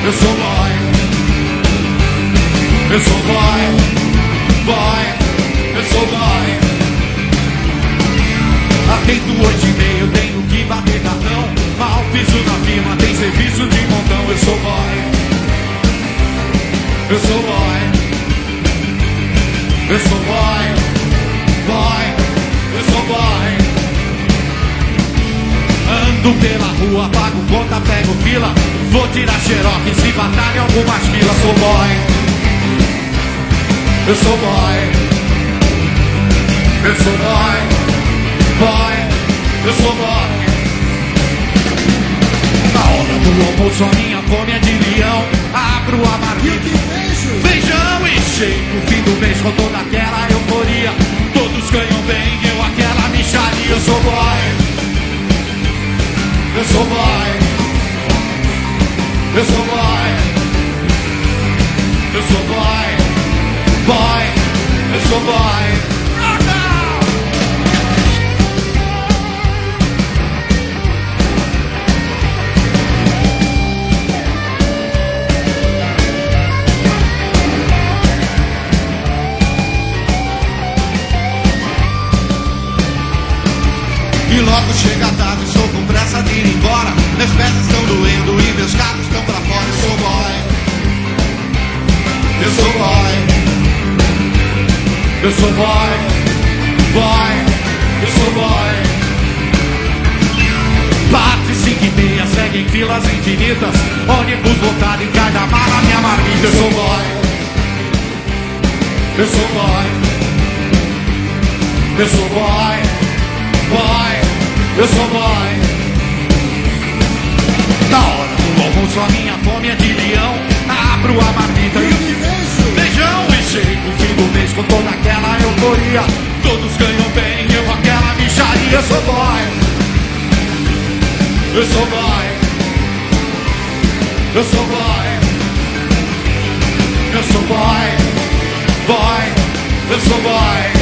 Eu sou boy. Eu sou boy. Boy. Eu sou boy. Atento 8h30, eu tenho que bater cartão. Mal piso na firma, tem serviço de montão. Eu sou boy. Eu sou boy. Eu sou boy. Boy. Eu sou boy. Ando pela rua, pago conta, pego fila. Vou tirar xerox se batalha em algumas filas. Sou boy. Eu sou boy. Eu sou boy. Boy. Eu sou boy. Na hora do almoço a minha fome é de leão. Abro a marmita, feijão e shake. No fim do mês com toda aquela euforia. Todos ganham bem, eu aquela micharia. Eu sou boy. Eu sou boy. Eu sou boy. Eu sou boy. Boy. Eu sou boy. E logo chega a tarde, estou com pressa de ir embora. Meus pés estão doendo e meus carros estão pra fora. Eu sou boy. Eu sou boy. Eu sou boy. Boy. Eu sou boy. Bate 5h30, segue em filas infinitas. Ônibus lotado em cada mala, minha marmita. Eu sou boy. Eu sou boy. Eu sou boy. Boy. Eu sou boy. Na hora do almoço a minha fome é de leão. Abro a marmita e feijão e shake. No fim do mês com toda aquela euforia. Todos ganham bem, eu aquela micharia. Eu sou boy. Eu sou boy. Eu sou boy. Eu sou boy. Boy. Eu sou boy.